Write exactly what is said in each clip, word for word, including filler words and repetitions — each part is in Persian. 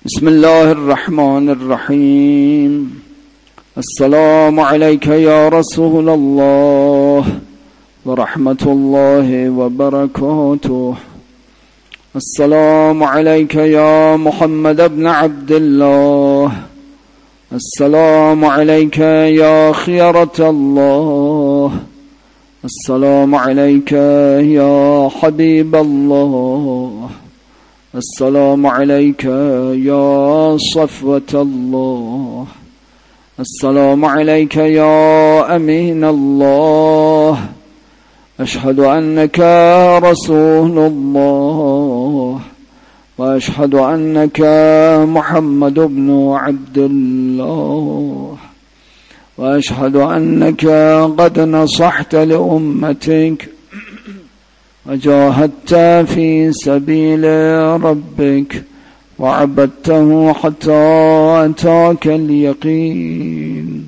بسم الله الرحمن الرحيم. السلام عليك يا رسول الله ورحمة الله وبركاته. السلام عليك يا محمد بن عبد الله. السلام عليك يا خيرة الله. السلام عليك يا حبيب الله. السلام عليك يا صفوة الله. السلام عليك يا أمين الله. أشهد أنك رسول الله وأشهد أنك محمد بن عبد الله وأشهد أنك قد نصحت لأمتك وجاهدت في سبيل ربك وعبدته حتى أتاك اليقين،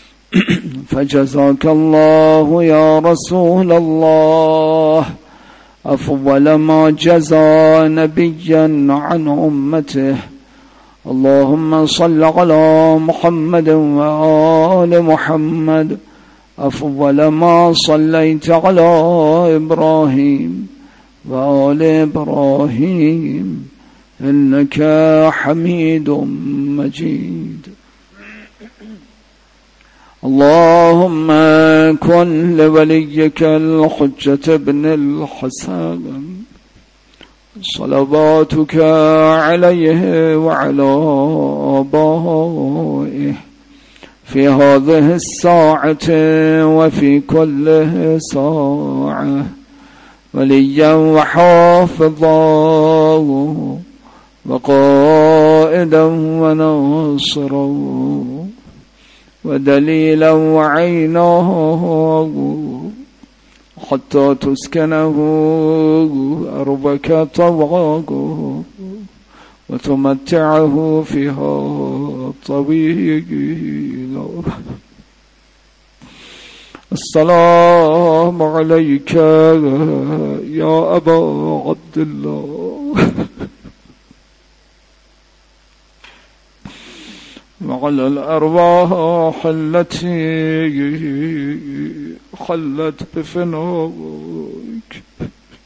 فجزاك الله يا رسول الله أفضل ما جزى نبيا عن أمته. اللهم صل على محمد وآل محمد أفضل ما صليت على إبراهيم وآل إبراهيم إنك حميد مجيد. اللهم كن لوليك الحجة بن الحسن صلواتك عليه وعلى آبائه في هذه الساعة وفي كل ساعة وليا وحافظا وقائدا وناصرا ودليلا وعينا حتى تسكنه أرضك طوعا وتمتعه فيها طويلا. السلام عليك يا أبا عبد الله وعلى الأرواح التي خلت بفنائك.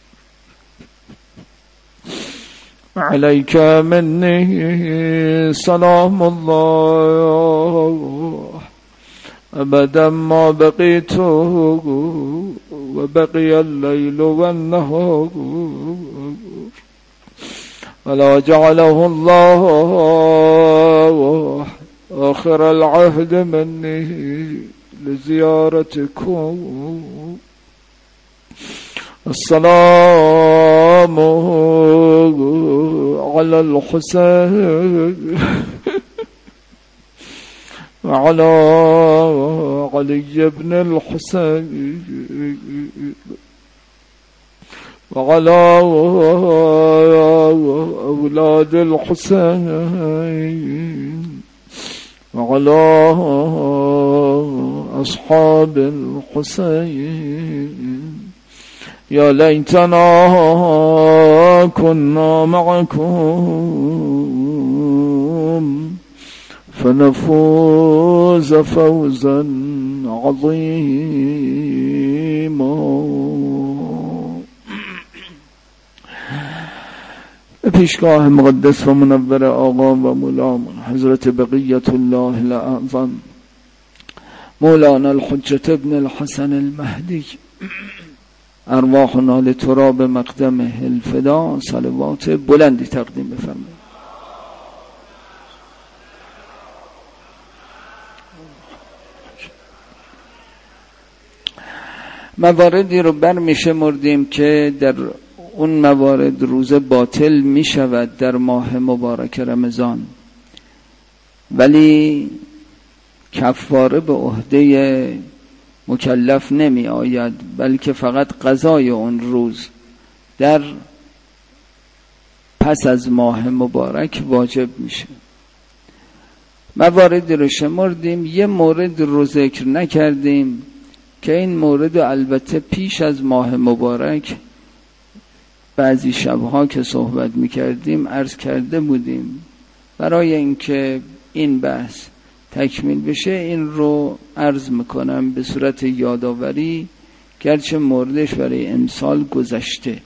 عليك مني سلام الله أبدا ما بقيت وبقي الليل والنهار، ولا جعله الله آخر العهد مني لزيارتكم. السلام على الحسين وعلى علي بن الحسين وعلى أولاد الحسين وعلى أصحاب الحسين. يا ليتنا كنا معكم فنفوز فوزا عظيما. پیشگاه مقدس و منور آقا و مولامون حضرت بقیت الله الاعظم مولانا الحجة ابن الحسن المهدی، ارواحنا لتراب مقدمه الفدا صلوات بلندی تقدیم بفرمایید. مواردی رو برمیشه مردیم که در اون موارد روز باطل می شود در ماه مبارک رمضان، ولی کفاره به عهده مکلف نمی آید، بلکه فقط قضای اون روز در پس از ماه مبارک واجب میشه. مواردی رو شمردیم، یه مورد رو ذکر نکردیم که این مورد البته پیش از ماه مبارک بعضی شبها که صحبت میکردیم عرض کرده بودیم برای اینکه این بحث تکمیل بشه این رو عرض میکنم به صورت یادآوری، گرچه موردش برای امسال گذشته.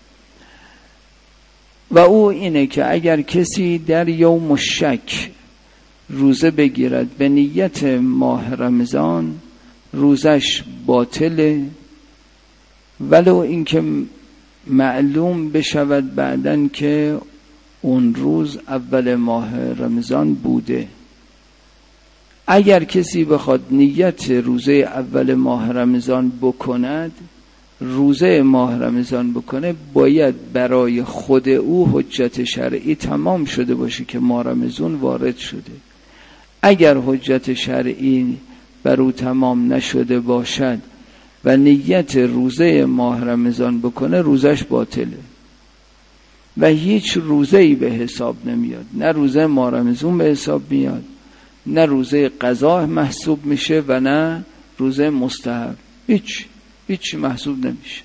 و او اینه که اگر کسی در یوم شک روزه بگیرد به نیت ماه رمضان، روزش باطله، ولو اینکه معلوم بشود بعدن که اون روز اول ماه رمضان بوده. اگر کسی بخواد نیت روزه اول ماه رمضان بکند، روزه ماه رمضان بکنه، باید برای خود او حجت شرعی تمام شده باشه که ماه رمضان وارد شده. اگر حجت شرعی بر او تمام نشده باشد و نیت روزه ماه رمضان بکنه، روزش باطله و هیچ روزه‌ای به حساب نمیاد. نه روزه ماه رمضان به حساب میاد، نه روزه قضا محسوب میشه و نه روزه مستحب. هیچ هیچ محسوب نمیشه.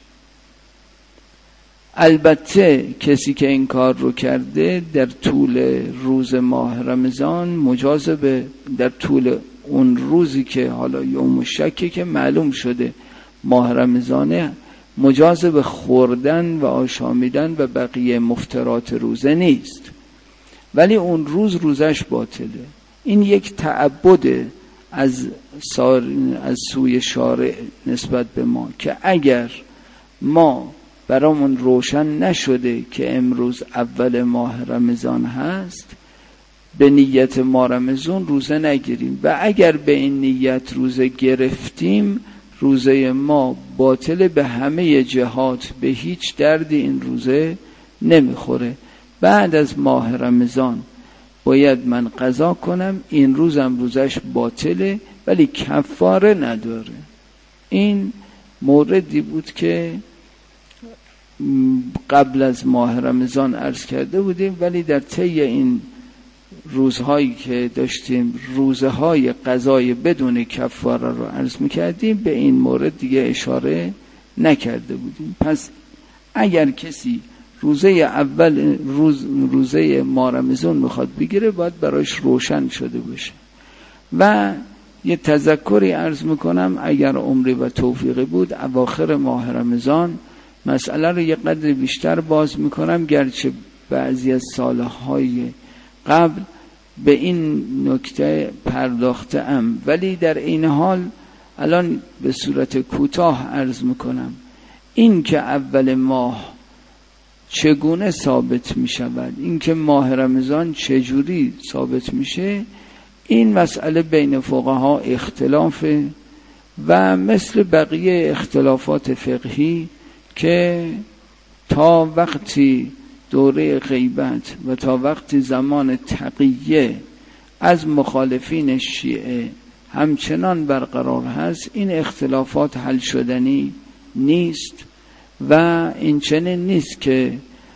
البته کسی که این کار رو کرده در طول روز ماه رمضان مجاز به در طول اون روزی که حالا یوم شکه که معلوم شده ماه رمضانه، مجاز به خوردن و آشامیدن و بقیه مفطرات روزه نیست، ولی اون روز روزش باطله. این یک تعبد از از سوی شارع نسبت به ما که اگر ما برامون روشن نشده که امروز اول ماه رمضان هست، به نیت ماه رمضان روزه نگیریم و اگر به این نیت روزه گرفتیم، روزه ما باطل به همه جهات، به هیچ دردی این روزه نمیخوره. بعد از ماه رمضان باید من قضا کنم، این روزم روزش باطله ولی کفاره نداره. این موردی بود که قبل از ماه رمضان عرض کرده بودیم، ولی در طی این روزهایی که داشتیم روزه های قضای بدون کفاره رو عرض میکردیم، به این مورد دیگه اشاره نکرده بودیم. پس اگر کسی روزه اول روز روزه ماه رمضان میخواد بگیره، باید براش روشن شده باشه. و یه تذکری عرض میکنم، اگر عمری و توفیقی بود اواخر ماه رمضان مسئله رو یه قدر بیشتر باز میکنم، گرچه بعضی از سالهای قبل به این نکته پرداخته ام، ولی در این حال الان به صورت کوتاه عرض میکنم. این که اول ماه چگونه ثابت می شود، این که ماه رمضان چجوری ثابت میشه، این مسئله بین فقها اختلافه و مثل بقیه اختلافات فقهی که تا وقتی دوره غیبت و تا وقتی زمان تقیه از مخالفین شیعه همچنان برقرار هست، این اختلافات حل شدنی نیست. و این چنین نیست که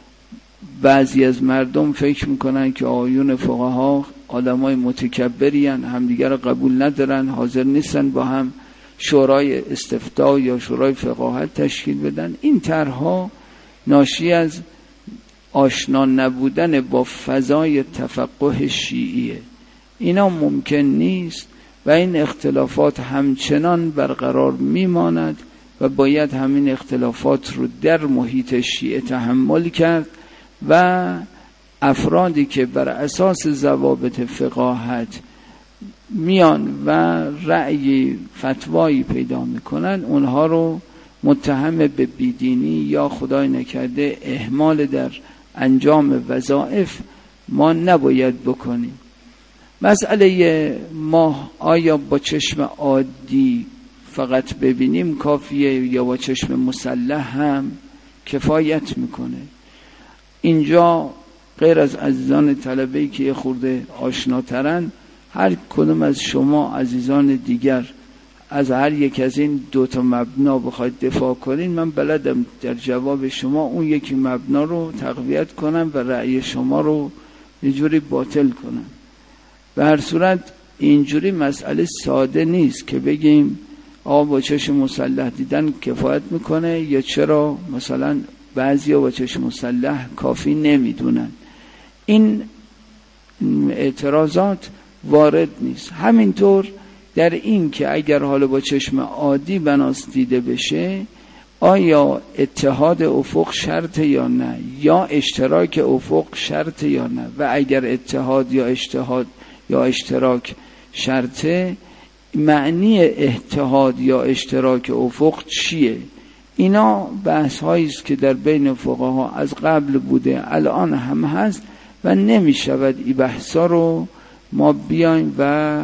بعضی از مردم فکر میکنن که آیون فقها آدمای متکبری هستند، همدیگر رو قبول ندارن، حاضر نیستن با هم شورای استفتاء یا شورای فقاهت تشکیل بدن. این طرحها ناشی از آشنا نبودن با فضای تفقه شیعیه. اینا ممکن نیست و این اختلافات همچنان برقرار میماند و باید همین اختلافات رو در محیط شیعه تحمل کرد و افرادی که بر اساس ضوابط فقاهت میان و رأی فتوایی پیدا میکنن، اونها رو متهم به بیدینی یا خدای نکرده اهمال در انجام وظایف ما نباید بکنیم. مسئله ما آیا با چشم عادی فقط ببینیم کافیه یا با چشم مسلح هم کفایت میکنه؟ اینجا غیر از عزیزان طلبه‌ای که یه خورده آشناترن، هر کدوم از شما عزیزان دیگر از هر یک از این دو تا مبنا بخواید دفاع کنین، من بلدم در جواب شما اون یکی مبنا رو تقویت کنم و رأی شما رو یه جوری باطل کنم. به هر صورت اینجوری مسئله ساده نیست که بگیم آقا با چشم مسلح دیدن کفایت میکنه یا چرا مثلا بعضیا با چشم مسلح کافی نمیدونن. این اعتراضات وارد نیست. همینطور در این که اگر حالا با چشم عادی بناس دیده بشه آیا اتحاد افق شرط یا نه، یا اشتراک افق شرط یا نه، و اگر اتحاد یا اشتهاد یا اشتراک شرطه، معنی اتحاد یا اشتراک افق چیه؟ اینا بحث هایی است که در بین فقها از قبل بوده، الان هم هست و نمی شود این بحثا رو ما بیایم و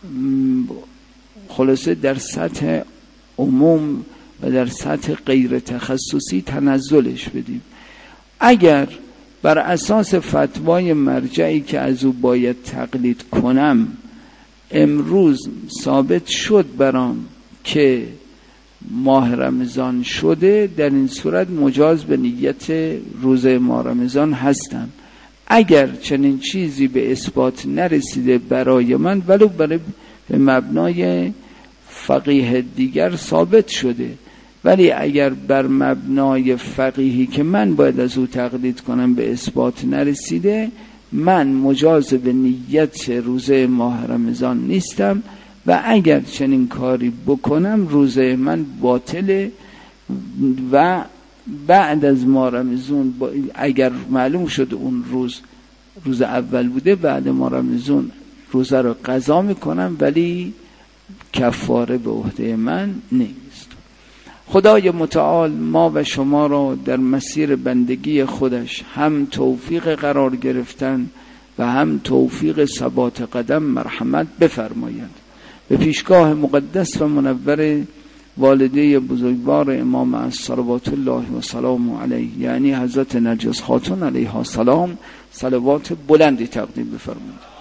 خلاصه در سطح عموم و در سطح غیر تخصصی تنزلش بدیم. اگر بر اساس فتوای مرجعی که از او باید تقلید کنم امروز ثابت شد برام که ماه رمضان شده، در این صورت مجاز به نیت روزه ماه رمضان هستم. اگر چنین چیزی به اثبات نرسیده برای من، ولو برای به مبنای فقیه دیگر ثابت شده، ولی اگر بر مبنای فقیهی که من باید از او تقلید کنم به اثبات نرسیده، من مجاز به نیت روزه ماه رمضان نیستم و اگر چنین کاری بکنم روزه من باطله و بعد از ماه رمضان اگر معلوم شد اون روز روز اول بوده، بعد ماه رمضان روزه رو قضا میکنم ولی کفاره به عهده من نیست. خدای متعال ما و شما را در مسیر بندگی خودش هم توفیق قرار گرفتن و هم توفیق ثبات قدم مرحمت بفرماید. به پیشگاه مقدس و منور والده بزرگوار امام صلوات الله و سلام علیه، یعنی حضرت نرگس خاتون علیها السلام، صلوات بلندی تقدیم بفرمایید.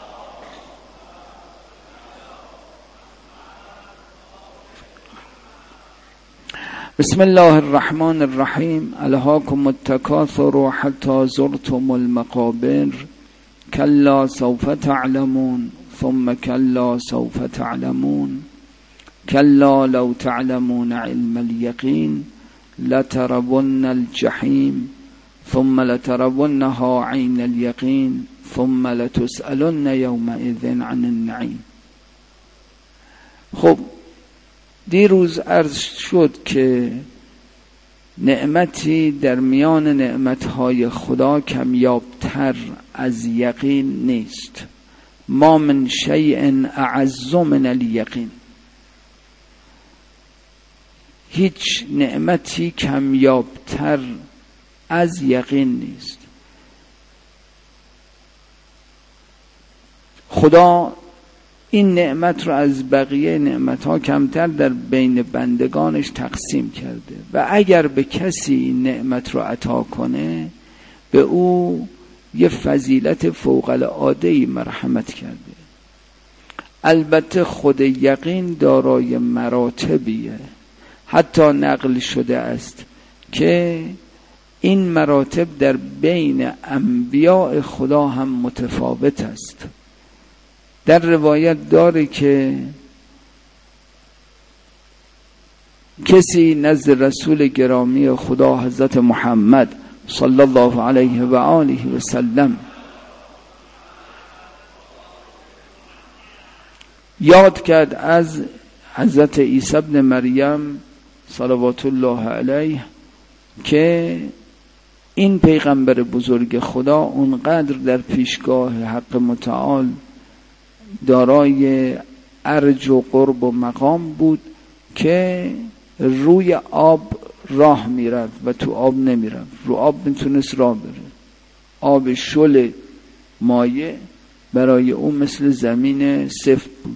بسم الله الرحمن الرحیم. الهاکم التکاثر حتی زرتم المقابر کلا سوف تعلمون ثم کلا سوف تعلمون کلا لو تعلمون علم اليقین لترون الجحیم ثم لترونها عین اليقین ثم لتسألن یومئذ عن النعیم. خب دیروز عرض شد که نعمتی در میان نعمتهای خدا کمیابتر از یقین نیست. ما من شیء اعز من الیقین. هیچ نعمتی کمیابتر از یقین نیست. خدا این نعمت رو از بقیه نعمتها کمتر در بین بندگانش تقسیم کرده و اگر به کسی این نعمت رو عطا کنه به او یه فضیلت فوق العاده‌ای مرحمت کرده. البته خود یقین دارای مراتبیه، حتی نقل شده است که این مراتب در بین انبیاء خدا هم متفاوت است. در روایت داره که کسی نزد رسول گرامی خدا حضرت محمد صلی الله علیه و آله و سلم یاد کرد از حضرت عیسی ابن مریم صلوات الله علیه که این پیغمبر بزرگ خدا اونقدر در پیشگاه حق متعال دارای ارج و قرب و مقام بود که روی آب راه میرفت و تو آب نمیرفت. رو آب میتونست راه بره. آب شل مایع برای اون مثل زمین سفت بود.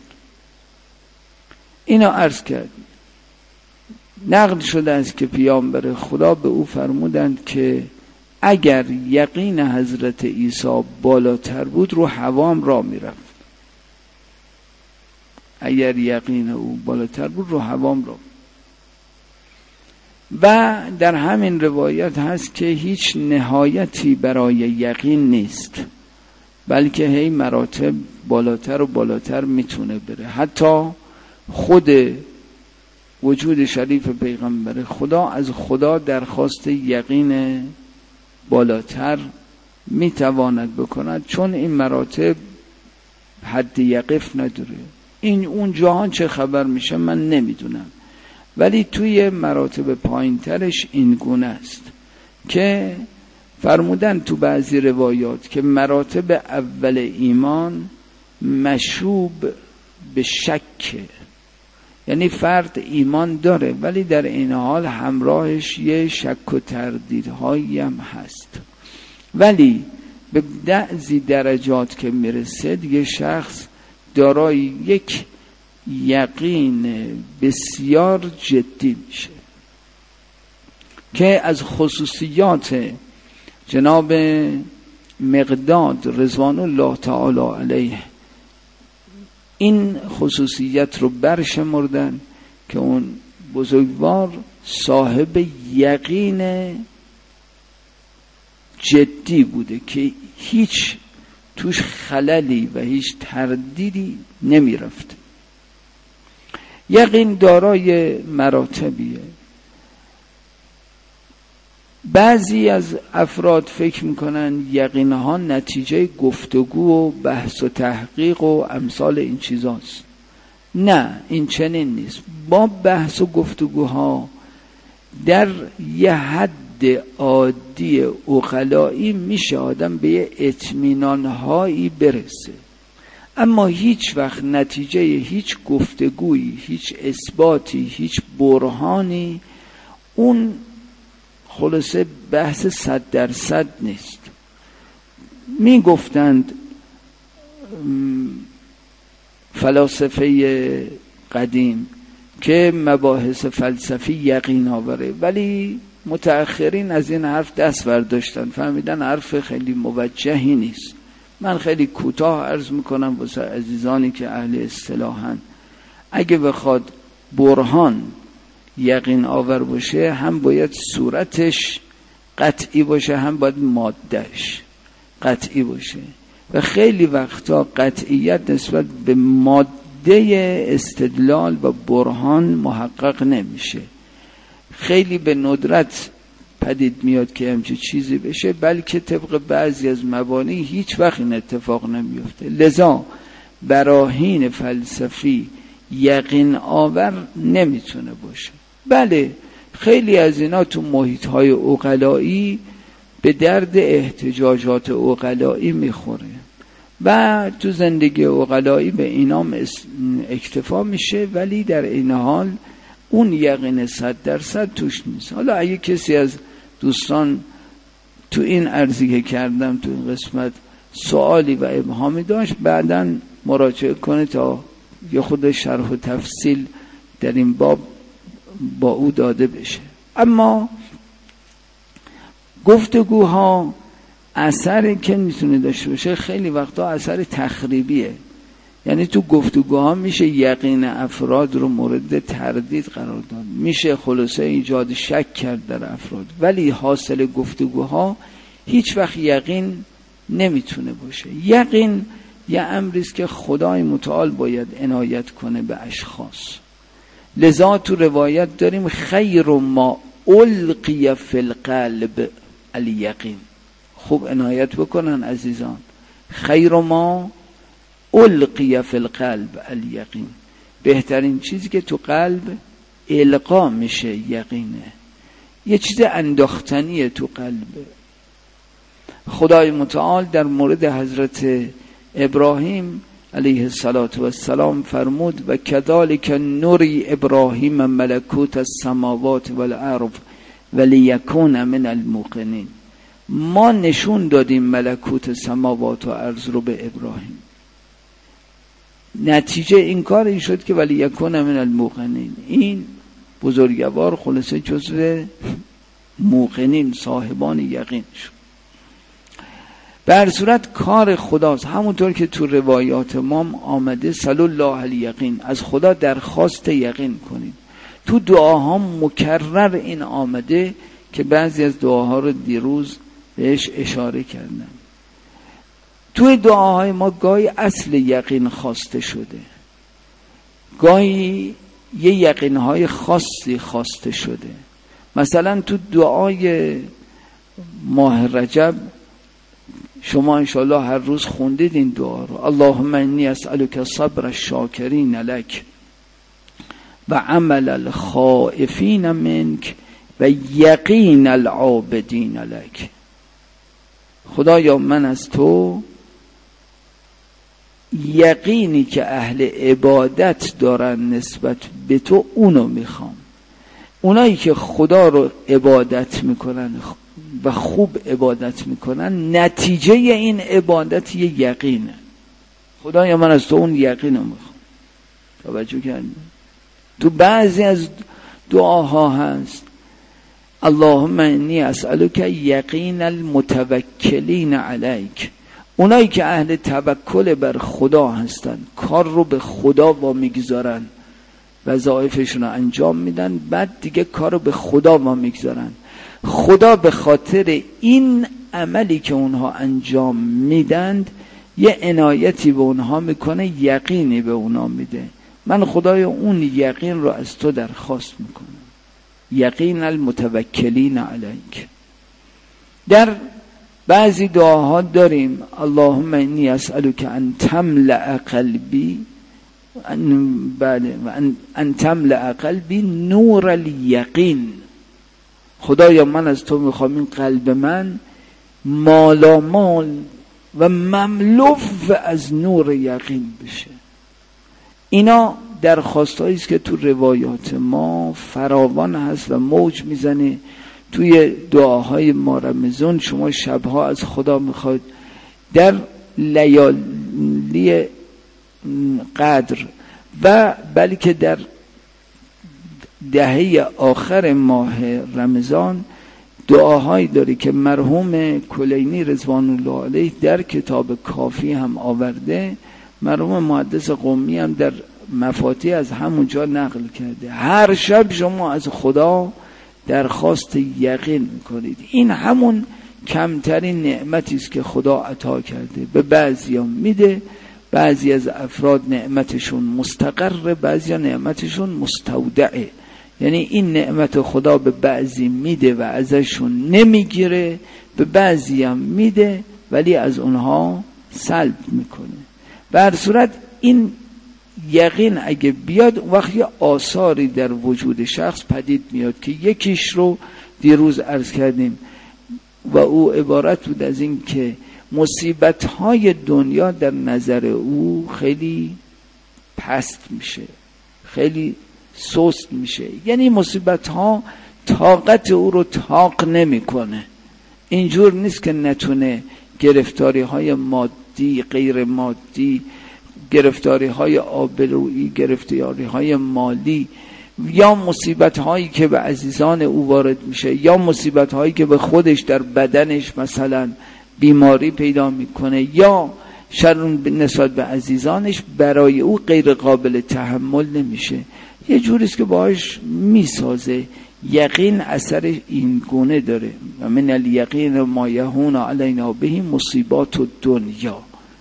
اینا عرض کرد. نقل شده است که پیامبر خدا به او فرمودند که اگر یقین حضرت عیسی بالاتر بود رو هوام راه میرفت. اگر یقین او بالاتر بود رو هوام را. و در همین روایت هست که هیچ نهایتی برای یقین نیست، بلکه هی مراتب بالاتر و بالاتر میتونه بره. حتی خود وجود شریف پیغمبر خدا از خدا درخواست یقین بالاتر میتواند بکند، چون این مراتب حد یقف نداره. این اون جهان چه خبر میشه من نمیدونم، ولی توی مراتب پایین ترش این گونه است که فرمودن تو بعضی روایات که مراتب اول ایمان مشوب به شک، یعنی فرد ایمان داره ولی در این حال همراهش یه شک و تردیدهایی هم هست، ولی به بعضی درجات که میرسه دیگه شخص دارای یک یقین بسیار جدی میشه که از خصوصیات جناب مقداد رضوان الله تعالی علیه این خصوصیت رو برشمردن که اون بزرگوار صاحب یقین جدی بوده که هیچ توش خللی و هیچ تردیدی نمی رفت. یقین دارای مراتبیه. بعضی از افراد فکر میکنن یقین ها نتیجه گفتگو و بحث و تحقیق و امثال این چیزاست. نه، این چنین نیست. با بحث و گفتگوها در یه حد عادی عقلایی میشه آدم به یه اطمینان هایی برسه، اما هیچ وقت نتیجه هیچ گفتگویی، هیچ اثباتی، هیچ برهانی اون خلاصه بحث صد درصد نیست. می گفتند فلاسفه قدیم که مباحث فلسفی یقین آوره، ولی متأخرین از این حرف دست برداشتن، فهمیدن حرف خیلی موجهی نیست. من خیلی کوتاه عرض میکنم واسه عزیزانی که اهل اصطلاحن. اگه بخواد برهان یقین آور باشه، هم باید صورتش قطعی باشه، هم باید مادهش قطعی باشه، و خیلی وقتا قطعیت نسبت به ماده استدلال و برهان محقق نمیشه. خیلی به ندرت پدید میاد که همچه چیزی بشه، بلکه طبق بعضی از مبانی هیچ وقت این اتفاق نمیفته. لذا براهین فلسفی یقین آور نمیتونه باشه. بله، خیلی از اینا تو محیط های عقلایی به درد احتجاجات عقلایی میخوره و تو زندگی عقلایی به اینا اکتفا میشه، ولی در این حال اون یقین صد درصد توش نیست. حالا اگه کسی از دوستان تو این عرضی که کردم تو این قسمت سوالی و ابهامی داشت، بعداً مراجعه کنه تا یه خود شرح و تفصیل در این باب با او داده بشه. اما گفتگوها اثری که میتونه داشته باشه خیلی وقتا اثر تخریبیه، یعنی تو گفتگوها میشه یقین افراد رو مورد تردید قرار داد، میشه خلاصه ایجاد شک کرد در افراد، ولی حاصل گفتگوها هیچ وقت یقین نمیتونه باشه. یقین یه امریست که خدای متعال باید عنایت کنه به اشخاص. لذا تو روایت داریم خیر ما القی فی القلب الیقین. خوب عنایت بکنن عزیزان، خیر ما القی فی القلب الیقین، بهترین چیزی که تو قلب القا میشه یقینه، یه چیز انداختنیه تو قلب. خدای متعال در مورد حضرت ابراهیم علیه السلام فرمود و کذالک نری ابراهیم ملکوت السماوات والارض ولیکون من الموقنین. ما نشون دادیم ملکوت سماوات و ارض رو به ابراهیم، نتیجه این کار این شد که ولیکون من الموقنین. این بزرگوار خلاصه جزو موقنین، صاحبان یقین شد. به هر صورت کار خداست، همونطور که تو روایات ما آمده صلی الله الیقین، از خدا درخواست یقین کنید. تو دعاها مکرر این آمده که بعضی از دعاها رو دیروز بهش اشاره کردم. توی دعاهای ما گاهی اصل یقین خواسته شده، گاهی یه یقینهای خاصی خواسته شده. مثلا تو دعای ماه رجب شما انشاءالله هر روز خوندید این دعا رو. اللهم انی اسألک صبر الشاکرین لک و عمل الخائفین منک و یقین العابدین لک. خدایا من از تو یقینی که اهل عبادت دارن نسبت به تو اونو میخوام. اونایی که خدا رو عبادت میکنن و خوب عبادت میکنن، نتیجه این عبادت یه یقینه. خدایا من از تو اون یقینو میخوام. توجه کردید؟ تو بعضی از دعاها هست اللهم انی اسألک یقین المتوکلین علیک. اونایی که اهل توکل بر خدا هستن، کار رو به خدا وامیگذارن، وظایفشون رو انجام میدن، بعد دیگه کار رو به خدا وامیگذارن. خدا به خاطر این عملی که اونها انجام میدند یه عنایتی به اونها میکنه، یقینی به اونها میده. من خدای اون یقین رو از تو درخواست میکنم. یقین المتوکلین علیک. در بعضی دعاها داریم اللهم انی اسألک ان تملأ قلبی بله ان, ان تملأ قلبی نور الیقین. خدایا من از تو میخوام این قلب من مالامال و مملو از نور یقین بشه. اینا درخواستایی است که تو روایات ما فراوان هست و موج میزنه. توی دعاهای ما رمضان شما شبها از خدا میخواید در لیالی قدر و بلکه در دهه آخر ماه رمضان دعاهایی داری که مرحوم کلینی رضوان الله علیه در کتاب کافی هم آورده، مرحوم محدث قمی هم در مفاتیح از همونجا نقل کرده. هر شب شما از خدا درخواست یقین میکنید. این همون کمترین نعمتی است که خدا عطا کرده. به بعضیا میده، بعضی از افراد نعمتشون مستقره، بعضیا نعمتشون مستودعه. یعنی این نعمت خدا به بعضی میده و ازشون نمیگیره، به بعضی هم میده ولی از اونها سلب میکنه. به هر صورت این یقین اگه بیاد وقتی آثاری در وجود شخص پدید میاد که یکیش رو دیروز عرض کردیم و او عبارت بود از این که مصیبت‌های دنیا در نظر او خیلی پست میشه، خیلی سست میشه. یعنی مصیبت‌ها طاقت او رو طاق نمیکنه. اینجور نیست که نتونه گرفتاری‌های مادی، غیر مادی، گرفتاری‌های آبرویی، گرفتاری‌های مالی یا مصیبت‌هایی که به عزیزان او وارد میشه یا مصیبت‌هایی که به خودش در بدنش مثلا بیماری پیدا میکنه یا شر نسبت به عزیزانش، برای او غیر قابل تحمل نمیشه. یه جوریست که باهاش میسازه. یقین اثر این گونه داره. و من الیقین ما یهون علینا به مصیبات الدنیا.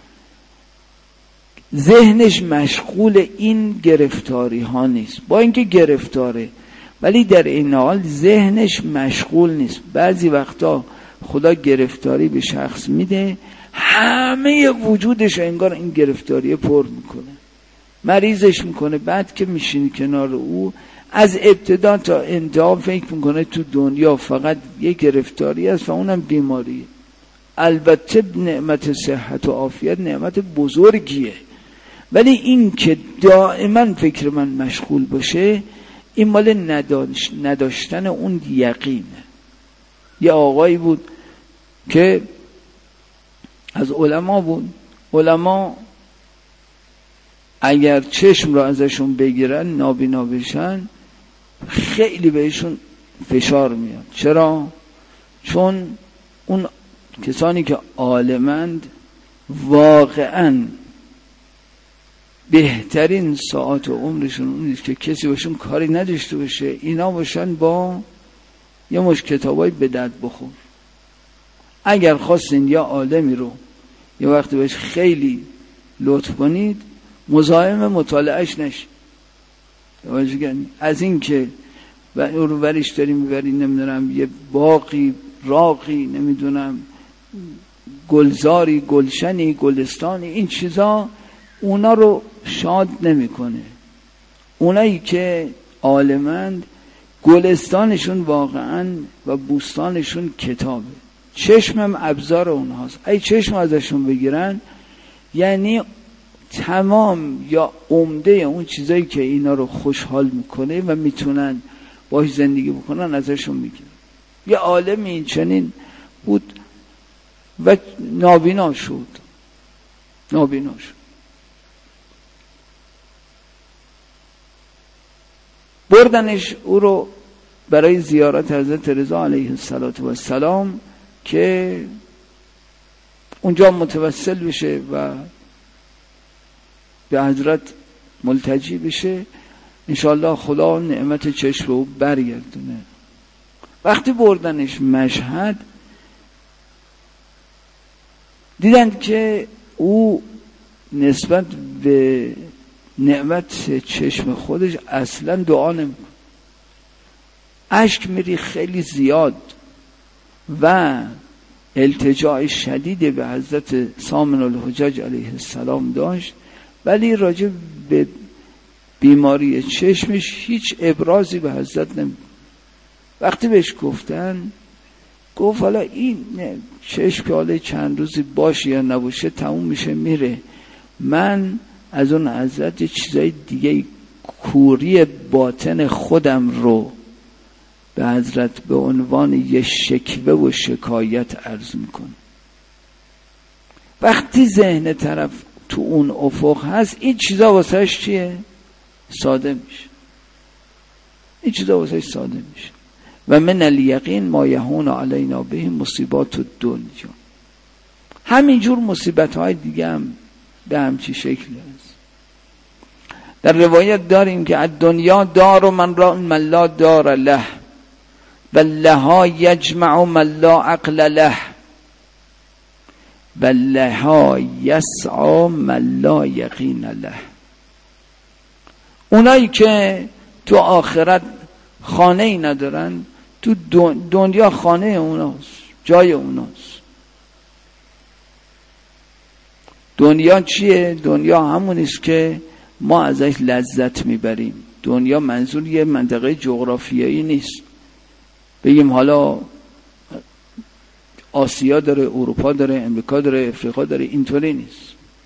ذهنش مشغول این گرفتاری ها نیست، با اینکه گرفتاره ولی در این حال ذهنش مشغول نیست. بعضی وقتا خدا گرفتاری به شخص میده، همه وجودش انگار این گرفتاری پر میکنه، مریضش میکنه. بعد که میشینی کنار او از ابتدا تا انتها فکر میکنه تو دنیا فقط یه گرفتاری است و اونم بیماریه. البته نعمت صحت و عافیت نعمت بزرگیه، ولی این که دائما فکر من مشغول باشه این مال نداشت نداشتن اون یقینه. یه آقایی بود که از علما بود. علما اگر چشم را ازشون بگیرن نابینا بشن خیلی بهشون فشار میاد. چرا؟ چون اون کسانی که عالمند واقعاً بهترین ساعات و عمرشون اون نیست که کسی باشون کاری نداشته باشه، اینا باشن با یه مش کتابای به درد بخور. اگر خواستین یا عالمی رو یه وقتی بهش خیلی لطف کنید مزاحم مطالعهش نشید. از این که و اون رو ورش داری میبری نمیدونم یه باقی راقی نمیدونم گلزاری، گلشنی، گلستانی، این چیزا اونا رو شاد نمیکنه. اونایی که عالمند گلستانشون واقعا و بوستانشون کتابه، چشمم ابزار اونهاست. ای چشم ازشون بگیرن یعنی تمام یا عمده اون چیزایی که اینا رو خوشحال میکنه و میتونن باش زندگی بکنن ازشون میگیرن. یه عالم این چنین بود و نابینا شد، نابینا شد. بردنش او رو برای زیارت حضرت رضا علیه السلام که اونجا متوسل بشه و به حضرت ملتجی بشه، انشاءالله خدا نعمت چشم رو برگردونه. وقتی بردنش مشهد دیدند که او نسبت به نعمت چشم خودش اصلا دعا نمیکنه، اشک میری خیلی زیاد و التجاع شدید به حضرت سامن الحجاج علیه السلام داشت، ولی راجع به بیماری چشمش هیچ ابرازی به حضرت نمیکنه. وقتی بهش گفتن گفت حالا این چشم که حالا چند روزی باشه یا نباشه تموم میشه میره، من از اون حضرت چیزای دیگه کوری باطن خودم رو به حضرت به عنوان یه شکوه و شکایت عرض میکنم. وقتی ذهن طرف تو اون افق هست این چیزا واسهش چیه؟ ساده میشه. این چیزا واسهش ساده میشه. و من الیقین ما یهون علینا به مصیبات الدنیا. همینجور مصیبت های دیگه هم به همچی شکلی هست. در روایت داریم که الدنیا دار من را من لا دار له و لها یجمع من لا عقل له و لها یسعى من لا یقین له. اونایی که تو آخرت خانه ای ندارن، تو دنیا خانه اوناست، جای اوناست. دنیا چیه؟ دنیا همونیست که ما ازش لذت میبریم. دنیا منظور یه منطقه جغرافیایی نیست، بگیم حالا آسیا داره، اروپا داره، امریکا داره، افریقا داره، اینطوری نیست.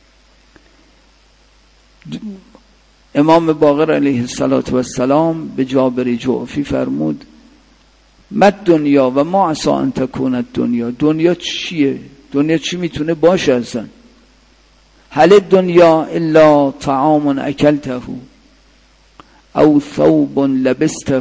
امام باقر علیه السلام به جابر جعفی فرمود مد دنیا و ما عسى ان تکون دنیا. دنیا چیه؟ دنیا چی میتونه باشه اصلا؟ هل دنیا الا طعام اکلته او ثوب لبسته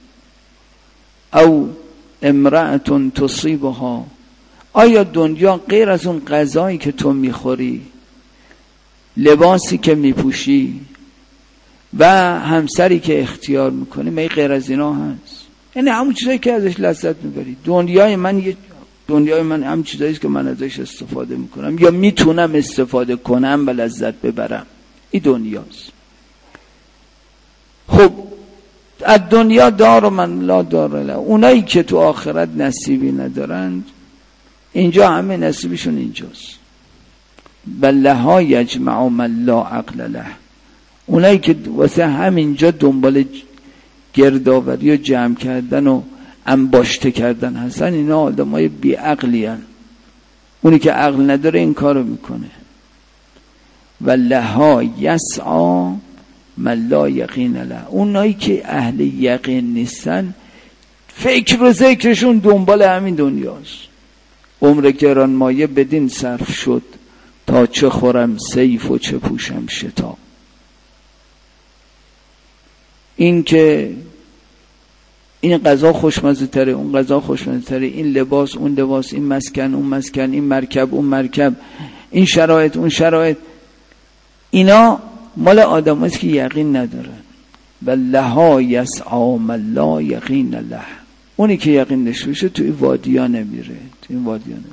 او امرأة تصیبها. آیا دنیا غیر از اون غذایی که تو میخوری، لباسی که میپوشی و همسری که اختیار میکنی، می غیر از اینا هست؟ یعنی همون چیزایی که ازش لذت میبری. دنیای من یه دنیای من هم چیزایی که من ازش استفاده میکنم یا میتونم استفاده کنم و لذت ببرم، این دنیاست. خب از دنیا دار و من لا دار له. اونایی که تو آخرت نصیبی ندارند، اینجا همه نصیبشون اینجاست. بلها یجمع من لا عقل له. اونایی که واسه همینجا دنبال گردآوری و جمع کردن و انباشته کردن هستن، اینا آدمای بی عقلی هن. اونی که عقل نداره این کارو میکنه. و لها یسعى من لا یقین له. اونایی که اهل یقین نیستن، فکر و ذکرشون دنبال همین دنیاست. عمر گرانمایه بدین صرف شد، تا چه خورم سیف و چه پوشم شتا. این که این غذا خوشمزه تره، اون غذا خوشمزه تره، این لباس اون لباس، این مسکن اون مسکن، این مرکب اون مرکب، این شرایط اون شرایط، اینا مال آدم هست که یقین ندارن. و لها یسعى من لا یقین له. اونی که یقین داشته باشه تو این وادیا نمیره، تو این وادیا نمیره.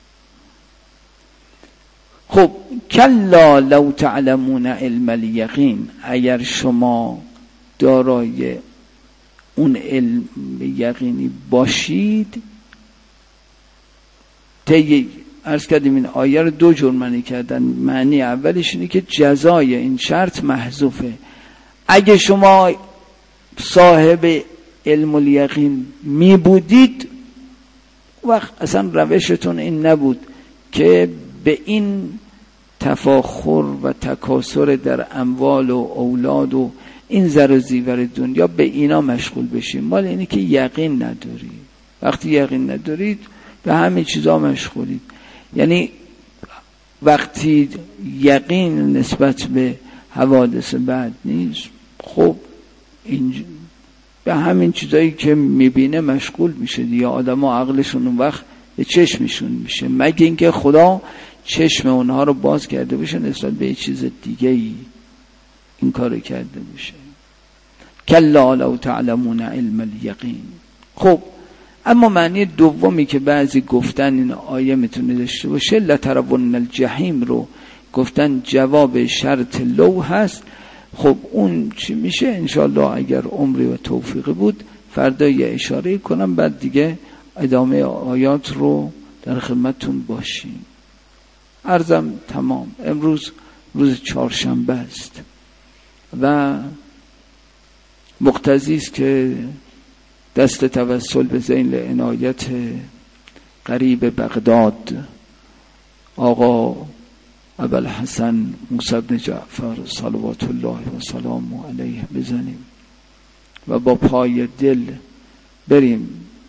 خب کلا لو تعلمون علم الیقین. اگر شما دارای اون علم یقینی باشید، طی عرض کردیم این آیه رو دو جور معنی کردن. معنی اولش اینه که جزای این شرط محذوفه. اگه شما صاحب علم الیقین می بودید وقت اصلا روشتون این نبود که به این تفاخر و تکاثر در اموال و اولاد و این زر و زیور دنیا به اینا مشغول بشیم. مال اینه که یقین نداری. وقتی یقین ندارید به همین چیزا مشغولید. یعنی وقتی یقین نسبت به حوادث بعد نیست، خب این به همین چیزایی که میبینه مشغول میشه دیگه. آدم ها عقلشون اون وقت به چشمشون میشه، مگه اینکه خدا چشم اونها رو باز کرده باشه نسبت به یه چیز دیگه ای این کار کرده باشه. کلا لو تعلمون علم الیقین. خب اما معنی دومی که بعضی گفتن این آیه میتونه داشته باشه، لترون الجحیم رو گفتن جواب شرط لو هست. خب اون چی میشه؟ انشالله اگر عمری و توفیقی بود فردا یه اشاره کنم، بعد دیگه ادامه آیات رو در خدمتتون باشیم. عرضم تمام. امروز روز چهارشنبه است و مقتضی است که دست توسل به ذیل عنایت قریب بغداد آقا ابوالحسن موسی بن جعفر صلوات الله و سلام علیه بزنیم و با پای دل بریم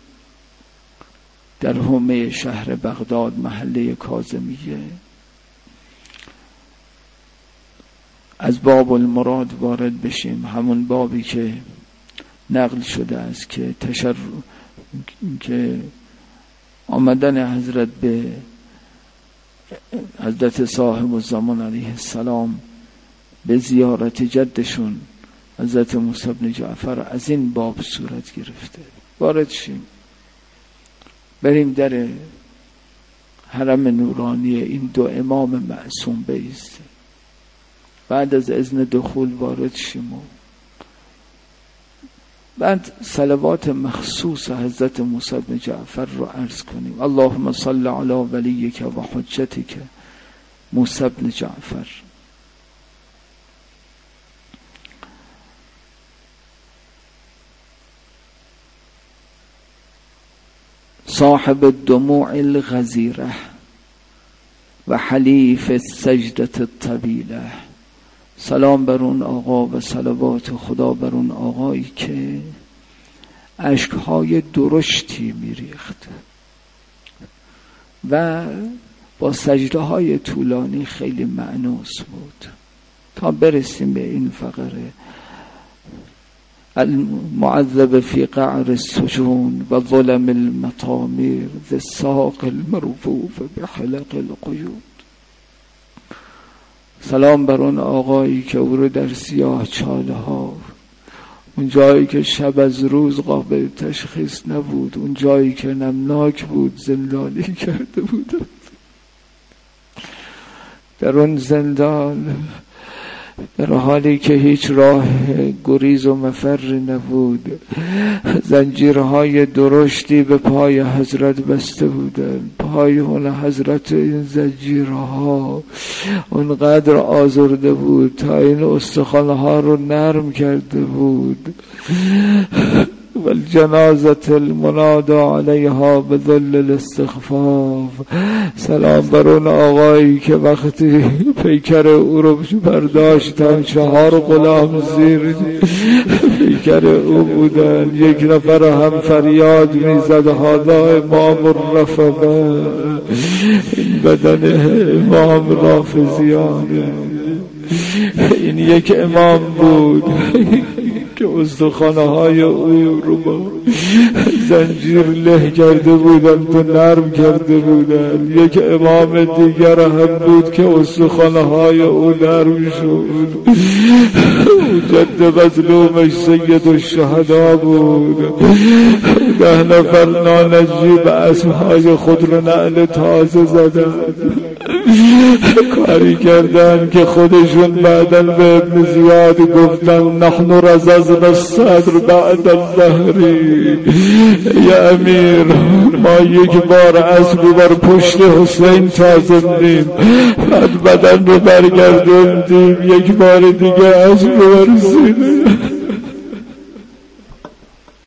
در حومه شهر بغداد محله کاظمیه، از باب المراد وارد بشیم، همون بابی که نقل شده است که تشر که آمدن حضرت به حضرت صاحب الزمان علیه السلام به زیارت جدشون حضرت موسی بن جعفر از این باب صورت گرفته. وارد شیم، بریم در حرم نورانی این دو امام معصوم بایستیم، بعد از اذن دخول وارد شیم و بعد صلوات مخصوص حضرت موسی بن جعفر رو عرض کنیم. اللهم صل علی ولیک و حجتک موسی بن جعفر. صاحب الدموع الغزیره و حلیف السجدة الطویله. سلام بر اون آقا و صلوات خدا بر اون آقایی که اشکهای درشتی میریخت و با سجده های طولانی خیلی مأنوس بود تا برسیم به این فقره: المعذب فی قعر السجون و ظلم المطامیر ذی الساق المرفوف بحلق القیود. سلام بر اون آقایی که او رو در سیاه چاله ها، اون جایی که شب از روز قابل تشخیص نبود، اون جایی که نمناک بود، زندانی کرده بود. در اون زندان در حالی که هیچ راه گریز و مفر نبود، زنجیرهای درشتی به پای حضرت بسته بودن. پای اون حضرت این زنجیرها اونقدر آزرده بود تا این استخوانها رو نرم کرده بود. والجنازة المنادى علیها بذل الاستخفاف. سلام بر اون آقایی که وقتی پیکر او رو برداشتن چهار غلام زیر پیکر او بودن، یک نفر هم فریاد میزد هذا امام الرفضه، این بدن امام رافضیانه. این یک امام بود که استخوانه های او رو با زنجیر له کرده بودن تو نرم کرده بودن. یک امام دیگر هم بود که استخوانه های او نرم شد. جد مظلومش سید الشهدا بود. ده نفر نانجیب اسمهای خود رو نعل تازه زدن. کاری کردن که خودشون بعداً به ابن زیاد گفتن نحن رززنا الصدر بعد الظهری. یا امیر ما یک بار اسب بر پشت حسین تازندیم، بعد بدن رو برگردوندیم، یک بار دیگه اسب بر سینه.